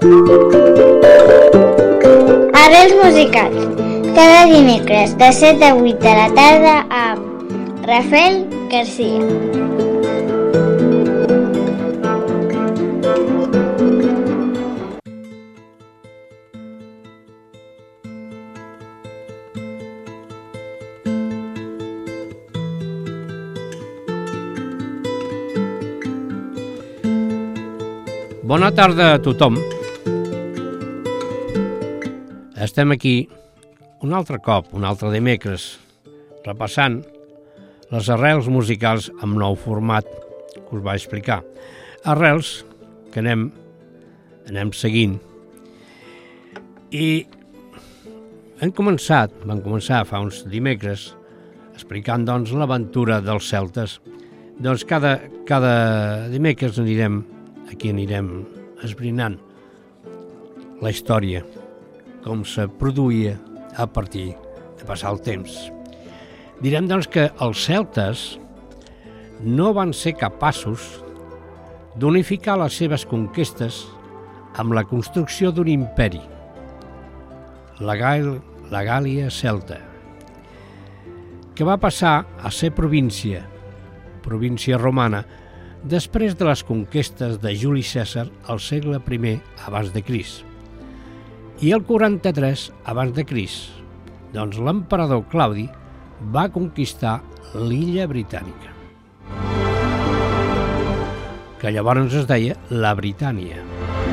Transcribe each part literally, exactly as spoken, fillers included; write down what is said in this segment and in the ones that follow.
Arrels musicals. Cada dimecres de set a vuit de la tarda amb Rafael Garcia. Bona tarda a tothom. Estem aquí un altre cop, un altre dimecres, repassant les arrels musicals amb nou format que us vaig explicar. Arrels que anem, anem seguint. I hem començat, vam començar fa uns dimecres explicant doncs l'aventura dels celtes. Doncs cada, cada dimecres anirem aquí anirem esbrinant la història, com se produïa a partir de passar el temps. Direm, doncs, que els celtes no van ser capaços d'unificar les seves conquestes amb la construcció d'un imperi, la, Gal la Gàlia celta, que va passar a ser província, província romana, després de les conquestes de Juli Cèsar al segle primer abans de Crist i el quaranta-tres abans de Crist, doncs l'emperador Claudi va conquistar l'illa britànica, que llavors es deia la Britània.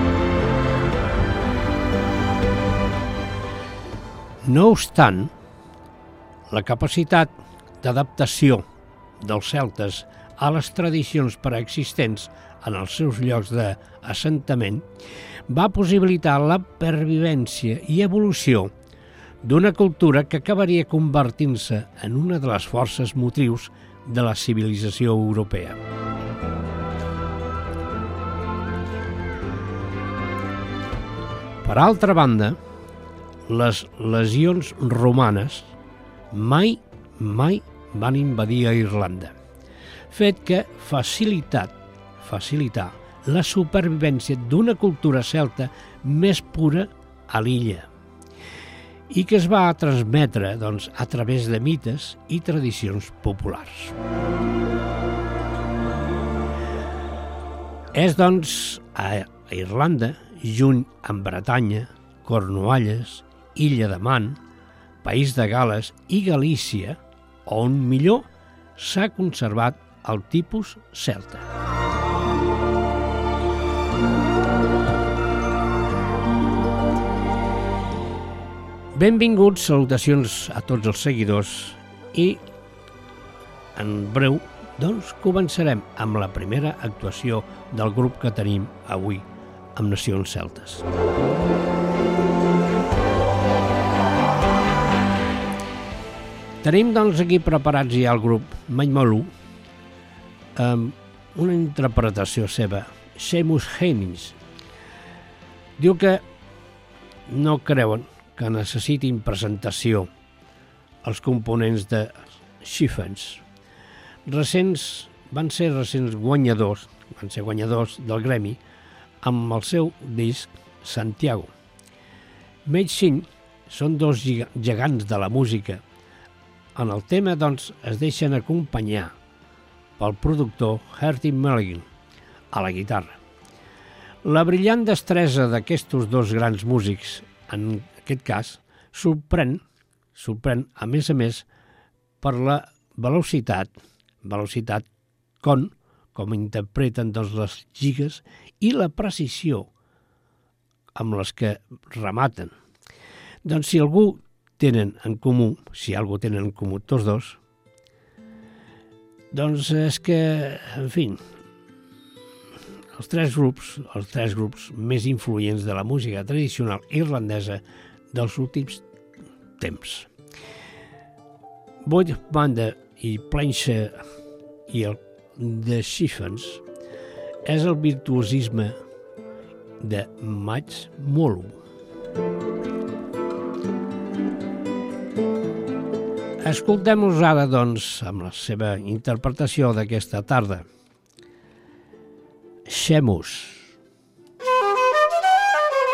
No obstant, la capacitat d'adaptació dels celtes a les tradicions preexistents en els seus llocs d'assentament va possibilitar la pervivència i evolució d'una cultura que acabaria convertint-se en una de les forces motrius de la civilització europea. Per altra banda, les legions romanes mai, mai van invadir a Irlanda, fet que facilitat, facilitar la supervivència d'una cultura celta més pura a l'illa i que es va transmetre doncs, a través de mites i tradicions populars. És, doncs, a Irlanda, junt amb Bretanya, Cornualles, Illa de Man, País de Gales i Galícia, on millor s'ha conservat el tipus celta. Benvinguts, salutacions a tots els seguidors i, en breu, doncs començarem amb la primera actuació del grup que tenim avui amb Nacions Celtes. Tenim, doncs, aquí preparats ja el grup Maïmalú, amb una interpretació seva, Seamus Hennings. Diu que no creuen que necessitin presentació els components de Chieftains. Recents, van ser recents guanyadors, van ser guanyadors del Grammy amb el seu disc Santiago. Mage Singh són dos gegants de la música. En el tema, doncs, es deixen acompanyar pel productor Herty Mulligan a la guitarra. La brillant destresa d'aquests dos grans músics, en aquest cas, sorprèn, sorprèn a més a més per la velocitat, velocitat con, com interpreten doncs, les lligues i la precisió amb les que rematen. Doncs si algú tenen en comú, si algú tenen en comú tots dos, doncs és que, en fi, els tres grups, els tres grups més influents de la música tradicional irlandesa dels últims temps. Boyd Banda i Plancher i el The Chieftains és el virtuosisme de Maïmalú. Escoltem-nos ara, doncs, amb la seva interpretació d'aquesta tarda. Seamus.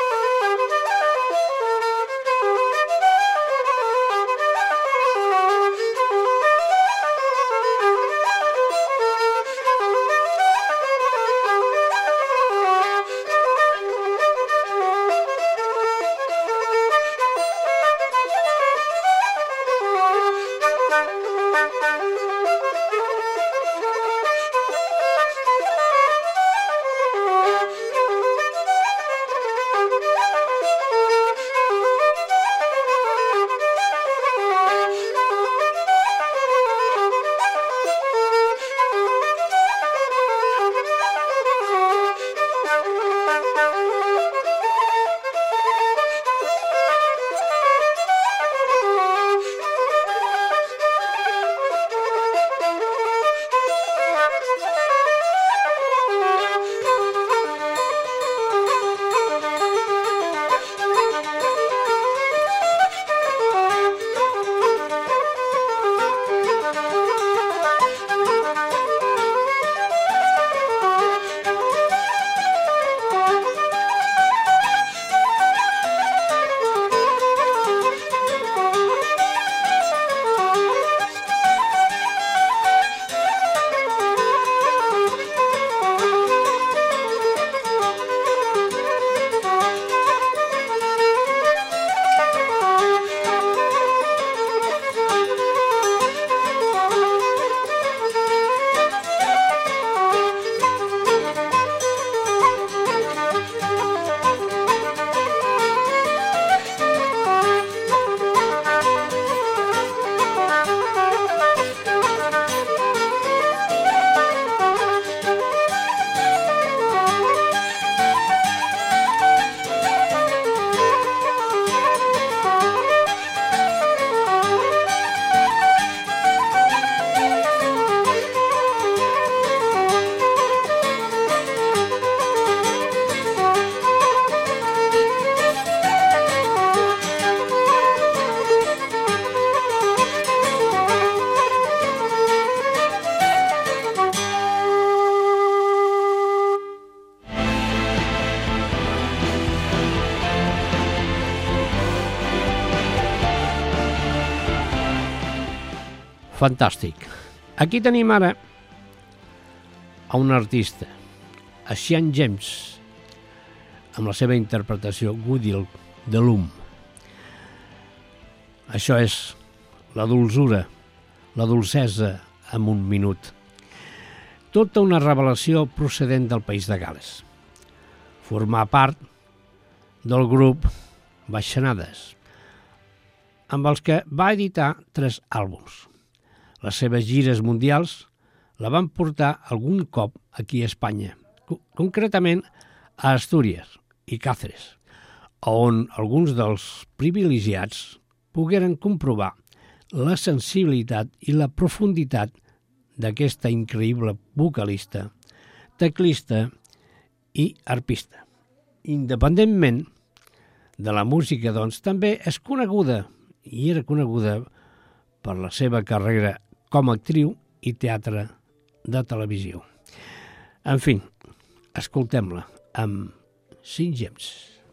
Fantàstic. Aquí tenim ara a un artista, a Sean James, amb la seva interpretació Woody de l'Um. Això és la dulzura, la dolcesa en un minut. Tota una revelació procedent del país de Gal·les. Formar part del grup Baixanades, amb els que va editar tres àlbums. Les seves gires mundials la van portar algun cop aquí a Espanya, concretament a Astúries i Càceres, on alguns dels privilegiats pogueren comprovar la sensibilitat i la profunditat d'aquesta increïble vocalista, teclista i arpista. Independentment de la música, doncs, també és coneguda i era coneguda per la seva carrera com a actriu i teatre de televisió. En fi, escoltem-la amb Sean James.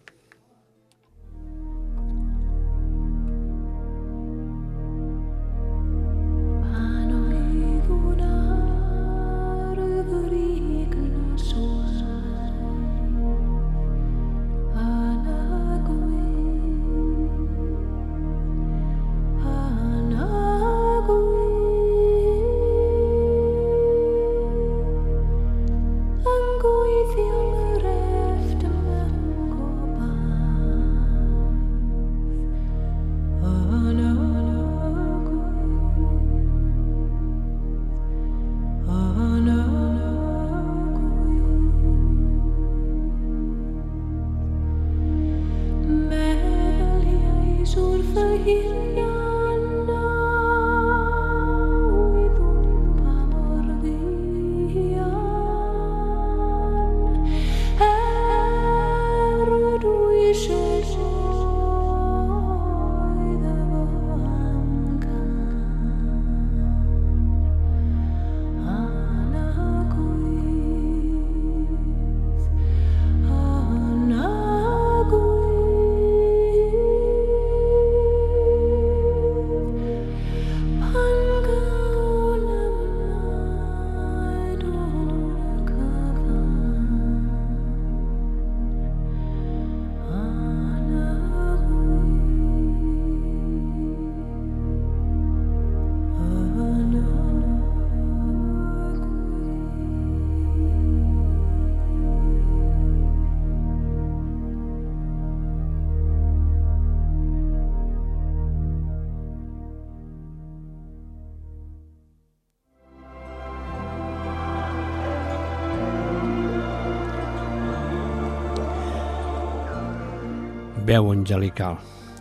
Veu angelical.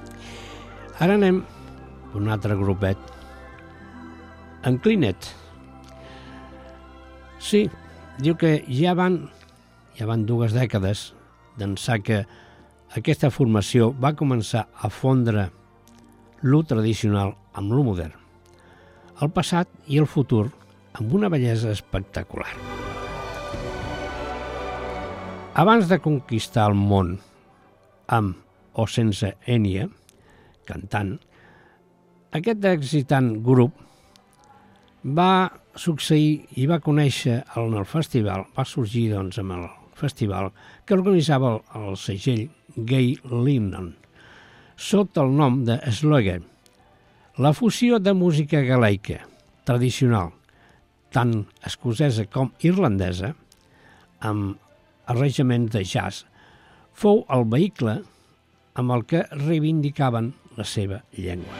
Ara anem a un altre grupet. En Clinet. Sí, diu que ja van, ja van dues dècades d'ençà que aquesta formació va començar a fondre lo tradicional amb lo modern, el passat i el futur amb una bellesa espectacular. Abans de conquistar el món amb o sense Enya, cantant, aquest excitant grup va succeir i va conèixer en el festival, va sorgir doncs amb el festival que organitzava el, el segell Gay Linon, sota el nom de Slöge, la fusió de música galaica tradicional, tant escocesa com irlandesa, amb arranjaments de jazz, fou el vehicle amb el que reivindicaven la seva llengua.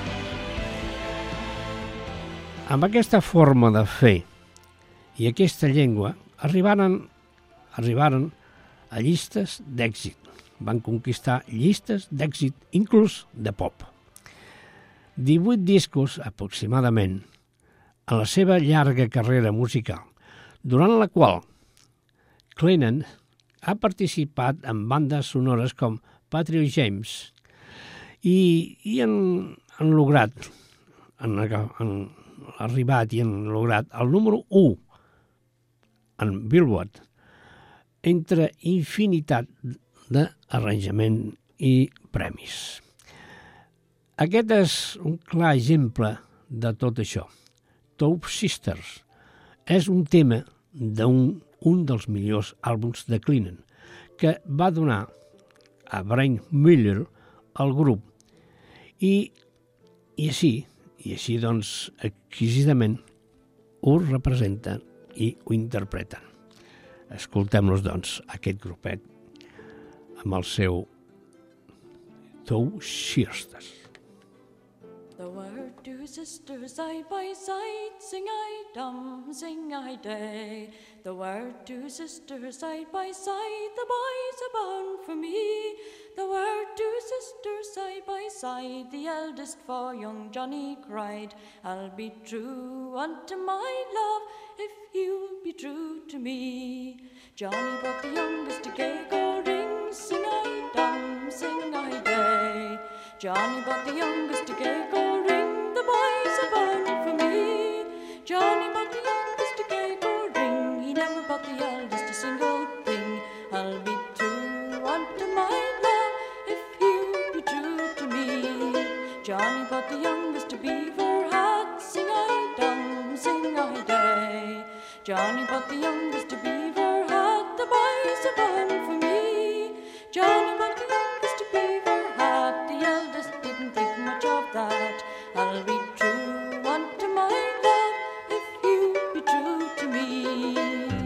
Amb aquesta forma de fer i aquesta llengua arribaren, arribaren a llistes d'èxit. Van conquistar llistes d'èxit, inclús de pop. divuit discos, aproximadament, en la seva llarga carrera musical, durant la qual Clinet ha participat en bandes sonores com Patriot Games i, i han, han lograt, han, han arribat i han lograt el número u en Billboard, entre infinitat d'arranjament i premis. Aquest és un clar exemple de tot això. Tube Sisters és un tema d'un un dels millors àlbums de Clinton, que va donar a Brian Miller al grup. I, i així, i així doncs, exquisidament ho representen i ho interpreten. Escoltem-los, doncs, aquest grupet amb el seu Tube Sisters. The word two sisters side by side, sing I dum, sing I day. The word two sisters side by side, the boys are bound for me. The word two sisters side by side, the eldest for young Johnny cried, I'll be true unto my love if you'll be true to me. Johnny brought the youngest a gay gold ring, sing I dum, sing I day. Johnny bought the youngest a gay gold ring, the boys are bound for me. Johnny bought the youngest a gay gold ring, he never bought the eldest a single thing. I'll be true unto my love if you be true to me. Johnny bought the youngest a beaver hat, sing I dum, sing I day. Johnny bought the youngest a beaver hat, the boys are bound for me. Johnny bought the youngest a beaver hat, the eldest didn't think much of that. I'll be true unto my love if you be true to me.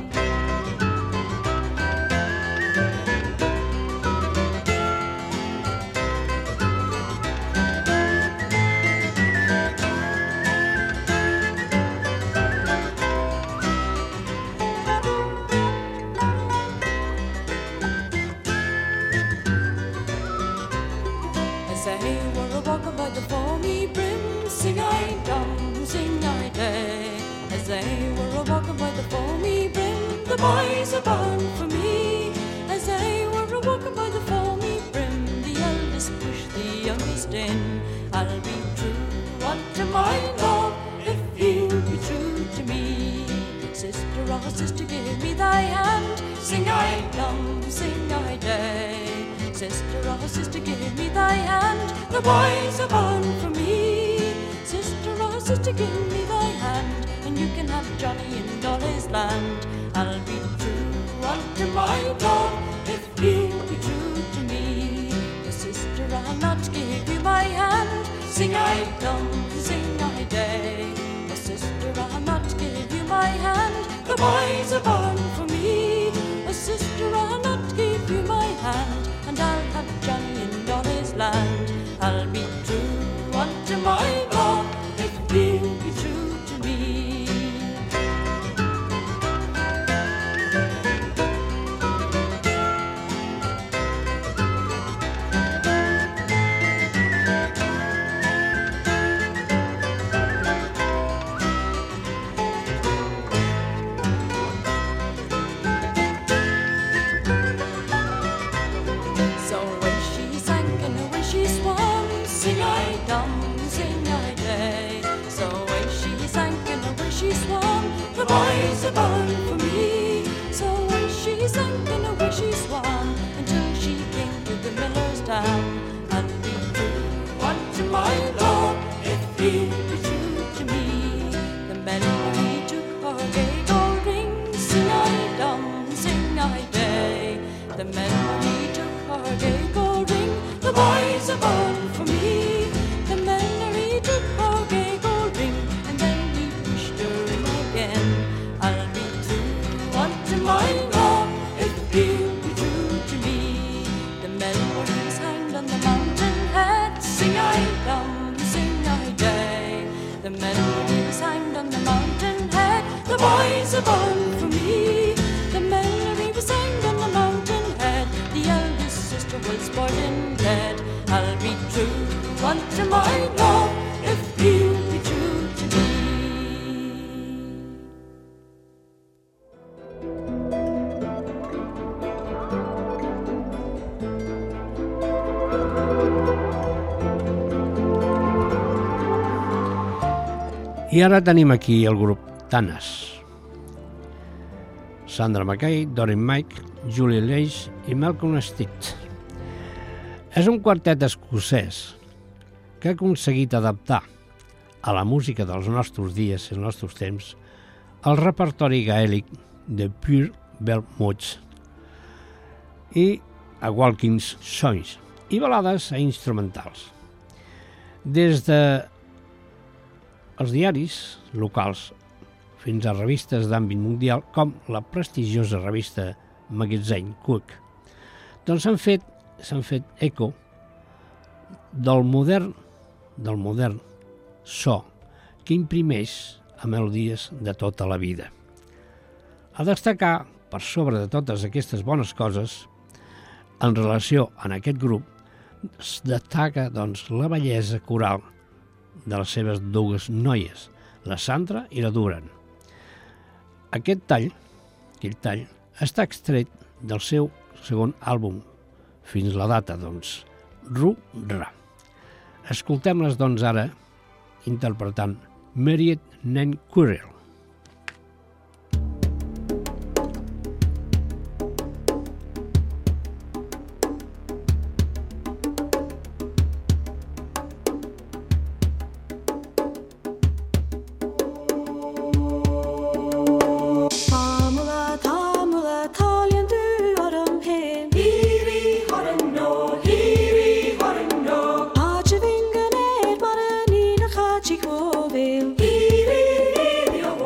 Walking by the foamy brim, sing I dum, sing I day. As they were walking by the foamy brim, the boys are bound for me. As they were walking by the foamy brim, the eldest pushed the youngest in. I'll be true unto my love if you be true to me. Sister, oh sister, give me thy hand, sing I dum, sing I day. Sister, oh sister, give me thy hand, the boys are bound for me. Sister, oh sister, give me thy hand, and you can have Johnny in Dolly's land. I'll be true unto my love if you be true to me. But sister, I'll not give you my hand, sing I dum, sing I day. But sister, I'll not give you my hand, the boys are bound for me. But sister, I'll not give you my hand, and I'll have Johnny in Dolly's land. I'll be true unto my love if you be true to me. Boys are bound for me. So when she sank and away she swam until she came to the miller's town. I'll be true unto my love if you be true to me. The melody took her gay gold ring, sing I dum, sing I day. The melody took her gay gold ring, the boys are bound for me. The melody took her gay gold ring, and then he pushed her in again. I'll be true unto my love if you be true to me. The melodies hanged on the mountain head, sing I dum, sing I day. The melodies hanged on the mountain head, the boys are bound for me. The melody was hanged on the mountain head, the eldest sister was born in dead. I'll be true unto my love if you be true to me. I ara tenim aquí el grup Tanas. Sandra McKay, Doreen Mike, Julie Leish i Malcolm Stitt. És un quartet escocès que ha aconseguit adaptar a la música dels nostres dies, els nostres temps, el repertori gaèlic de Pure Belmots i a Walking's Songs i balades instrumentals. Des de els diaris locals fins a revistes d'àmbit mundial com la prestigiosa revista Magazine Cook, doncs s'han fet, s'han fet eco del modern, del modern so que imprimeix a melodies de tota la vida. A destacar, per sobre de totes aquestes bones coses, en relació a aquest grup, es destaca doncs, la bellesa coral de les seves dues noies, la Sandra i la Duran. Aquest tall, aquell tall, està extret del seu segon àlbum, fins la data, doncs, Ru-Ra. Escoltem-les, doncs, ara, interpretant Married Nan Quirrell. Chico Bill,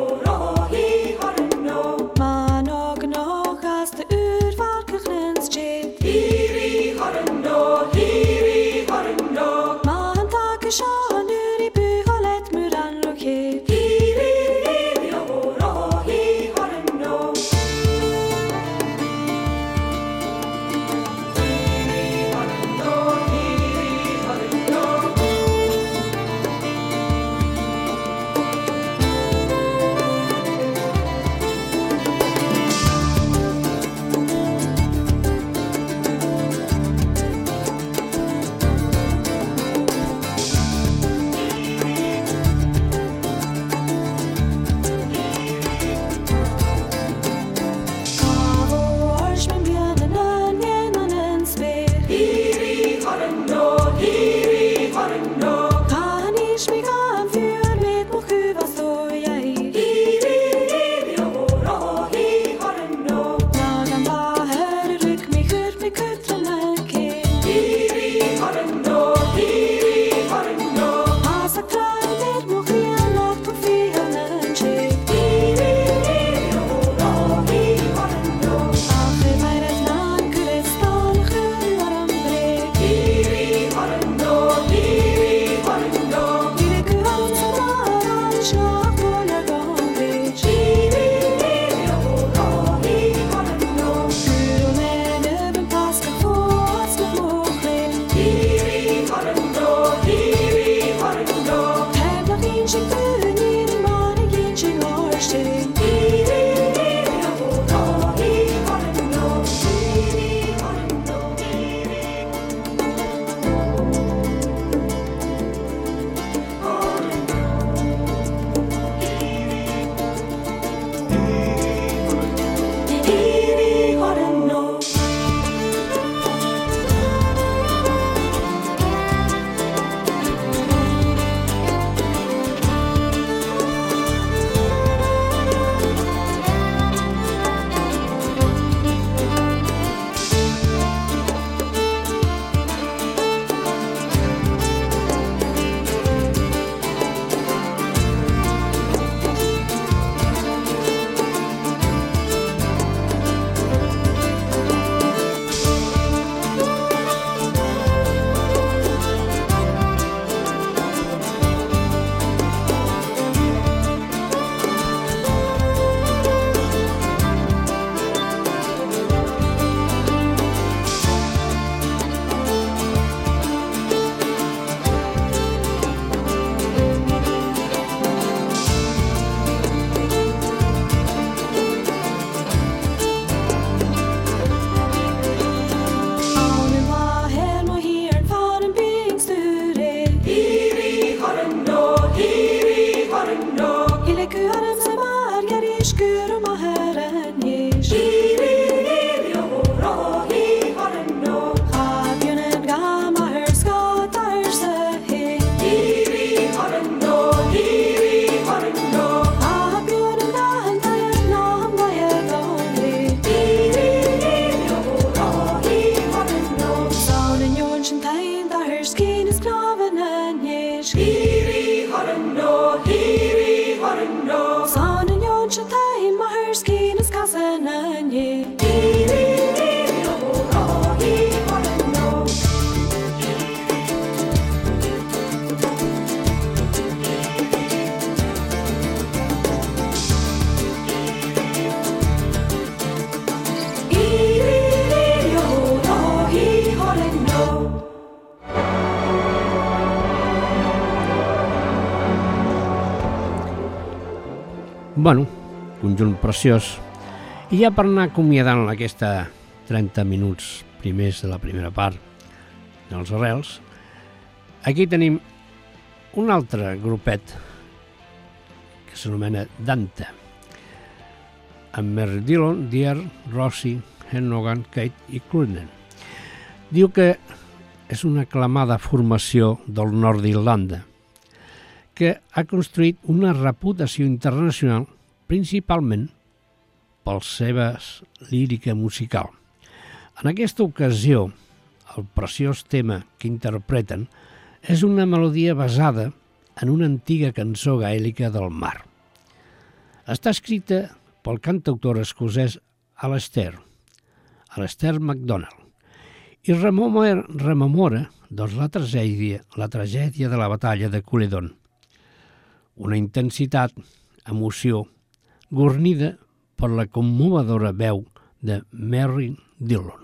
Bueno, conjunt preciós. I ja per anar acomiadant aquesta trenta minuts primers de la primera part dels Arrels, aquí tenim un altre grupet que s'anomena Dante, amb Merry Dillon, Dear, Rosie, Hennogan, Kate i Clunen. Diu que és una aclamada formació del nord d'Irlanda que ha construït una reputació internacional principalment per la seva lírica musical. En aquesta ocasió, el preciós tema que interpreten és una melodia basada en una antiga cançó gaèlica del mar. Està escrita pel cantautor escocès Alastair, Alastair MacDonald, i rememora, rememora doncs, la, tragèdia, la tragèdia de la batalla de Culloden. Una intensitat, emoció, guarnida per la commovedora veu de Merry Dillon.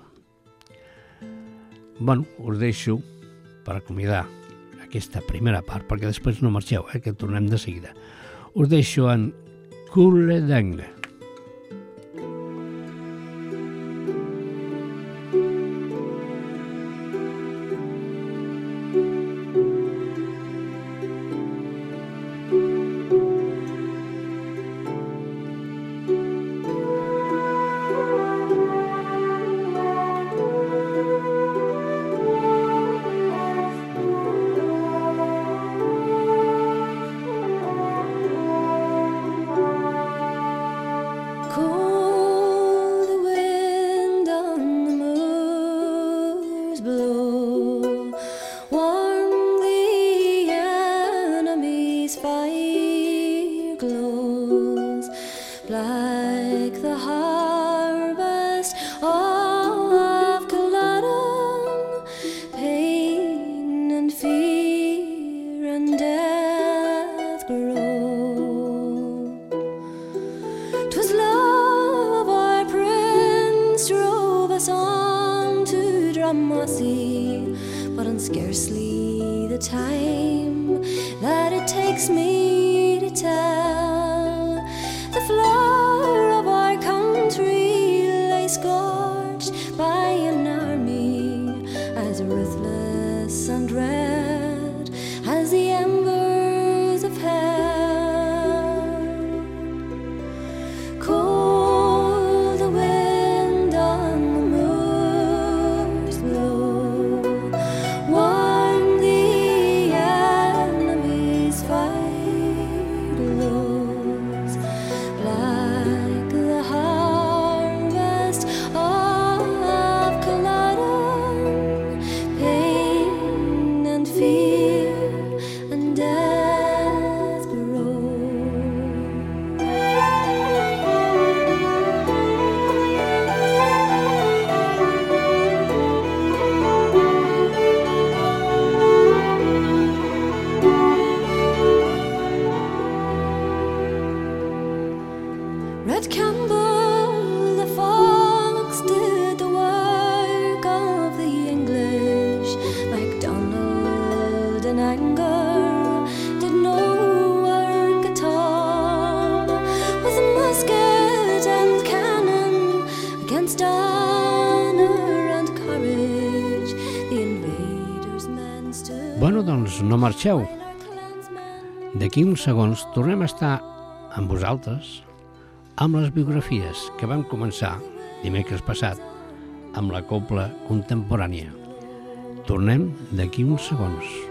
Bueno, us deixo per acomiadar aquesta primera part, perquè després no marxeu, eh, que tornem de seguida. Us deixo en Culloden. Bueno, doncs no marxeu. D'aquí uns segons tornem a estar amb vosaltres amb les biografies que vam començar dimecres passat amb la cobla contemporània. Tornem d'aquí uns segons.